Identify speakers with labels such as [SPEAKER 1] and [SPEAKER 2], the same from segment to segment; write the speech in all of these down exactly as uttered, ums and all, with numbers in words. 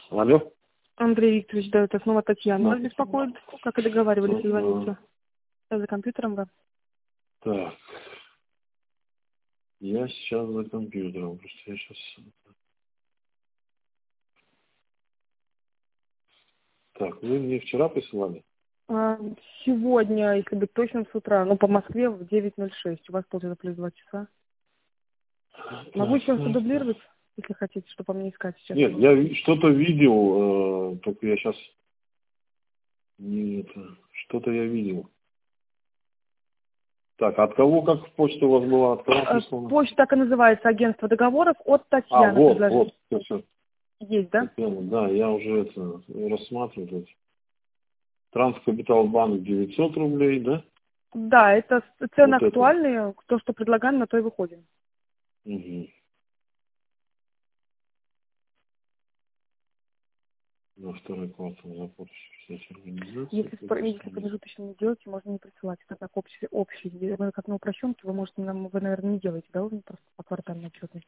[SPEAKER 1] Алло.
[SPEAKER 2] Андрей Викторович, да, это снова Татьяна. Вас
[SPEAKER 1] Да.
[SPEAKER 2] беспокоит, как и договаривались,
[SPEAKER 1] Ага.
[SPEAKER 2] звоните. Я за компьютером, да.
[SPEAKER 1] Так. Я сейчас за компьютером. Просто я сейчас... Так, вы мне вчера присылали?
[SPEAKER 2] А, сегодня, если быть точным, с утра, ну, по Москве в девять ноль шесть. У вас получается плюс два часа. Могу еще
[SPEAKER 1] Так.
[SPEAKER 2] продублировать, если хотите, что по мне искать сейчас.
[SPEAKER 1] Нет, я ви- что-то видел, э, только я сейчас... Не это... Что-то я видел. Так, от кого, как почта у вас была? От кого
[SPEAKER 2] А,
[SPEAKER 1] прислана?
[SPEAKER 2] почта так и называется, агентство договоров от
[SPEAKER 1] А,
[SPEAKER 2] Татьяны.
[SPEAKER 1] вот,
[SPEAKER 2] Предложи-
[SPEAKER 1] вот, все, все.
[SPEAKER 2] Есть, да?
[SPEAKER 1] Да, я уже это рассматриваю. тут. Транскапитал банк девятьсот рублей, да?
[SPEAKER 2] Да, это с- цены
[SPEAKER 1] Вот это.
[SPEAKER 2] актуальные, то, что предлагаем, на то и выходим.
[SPEAKER 1] Угу. На второй квартал запустим все организации.
[SPEAKER 2] Если, спро- если промежуточно не делаете, можно не присылать. Это так общий, общий. Если вы как на упрощенке, вы можете, нам- вы, наверное, не делаете, да, уже просто по квартальной отчетности?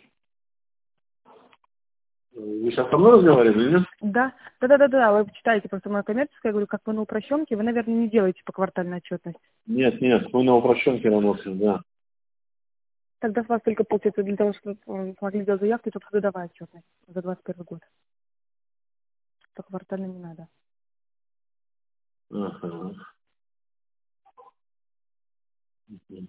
[SPEAKER 1] Вы сейчас со мной разговаривали, или нет?
[SPEAKER 2] Да, да, да, да, да, вы читаете просто мое коммерческое, я говорю, как вы на упрощенке, вы, наверное, не делаете по квартальной отчетности.
[SPEAKER 1] Нет, нет, мы на упрощенке работаем, да.
[SPEAKER 2] Тогда с вас только получается для того, чтобы вы смогли сделать заявку, только годовая отчетность за двадцать первый год. По квартально не надо.
[SPEAKER 1] Ага. Мгм.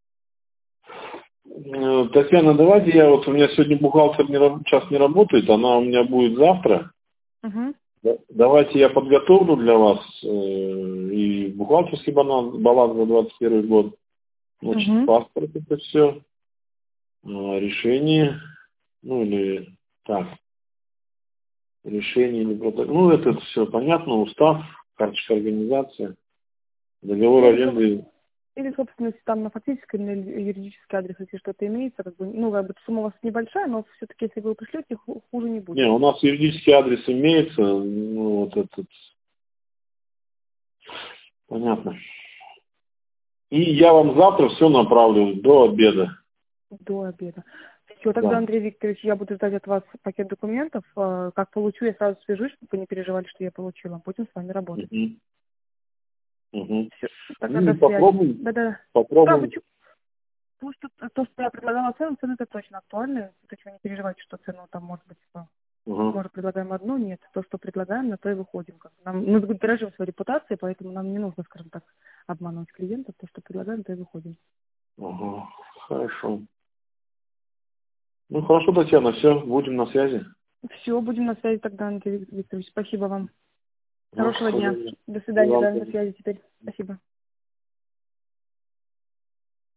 [SPEAKER 1] Э, Татьяна, давайте я, вот у меня сегодня бухгалтер не, раб- час не работает, она у меня будет завтра.
[SPEAKER 2] Угу,
[SPEAKER 1] Да- Давайте я подготовлю для вас э, и бухгалтерский баланс, баланс за двадцать первый год. Значит,
[SPEAKER 2] угу.
[SPEAKER 1] паспорт это все, решение, ну или так, решение или протокол. Ну, это все понятно, устав, карточка организации, договор
[SPEAKER 2] Или, соб-
[SPEAKER 1] аренды.
[SPEAKER 2] или, собственно, если там на фактический или на юридический адрес, если что-то имеется, как бы, ну, как бы сумма у вас небольшая, но все-таки, если вы пришлете, ху- хуже не будет.
[SPEAKER 1] Не, у нас юридический адрес имеется, ну, вот этот, понятно. И я вам завтра все направлю до обеда.
[SPEAKER 2] До обеда. Все, тогда,
[SPEAKER 1] Да.
[SPEAKER 2] Андрей Викторович, я буду ждать от вас пакет документов. Э, Как получу, я сразу свяжусь, чтобы вы не переживали, что я получила. Будем с вами работать.
[SPEAKER 1] Мгм. Мгм.
[SPEAKER 2] Все, тогда
[SPEAKER 1] Ну и
[SPEAKER 2] до связи.
[SPEAKER 1] попробуем,
[SPEAKER 2] Да-да. Да,
[SPEAKER 1] попробуем.
[SPEAKER 2] почему? Потому что то, что я предлагала цену, цены это точно актуальны. То есть вы не переживайте, что цену там может быть, типа,
[SPEAKER 1] Ага.
[SPEAKER 2] может, предлагаем одну, нет. То, что предлагаем, на то и выходим. Как бы. Нам, мы дорожим своей репутацией, поэтому нам не нужно, скажем так, обманывать клиентов. То, что предлагаем, то и выходим.
[SPEAKER 1] Ага. Хорошо. Ну хорошо, Татьяна, все, будем на связи.
[SPEAKER 2] Все, будем на связи тогда, Андрей Викторович. Спасибо вам.
[SPEAKER 1] Ну,
[SPEAKER 2] Хорошего
[SPEAKER 1] всего
[SPEAKER 2] дня.
[SPEAKER 1] доброго.
[SPEAKER 2] До
[SPEAKER 1] И
[SPEAKER 2] свидания,
[SPEAKER 1] вам
[SPEAKER 2] да, на
[SPEAKER 1] тоже.
[SPEAKER 2] связи теперь. Спасибо.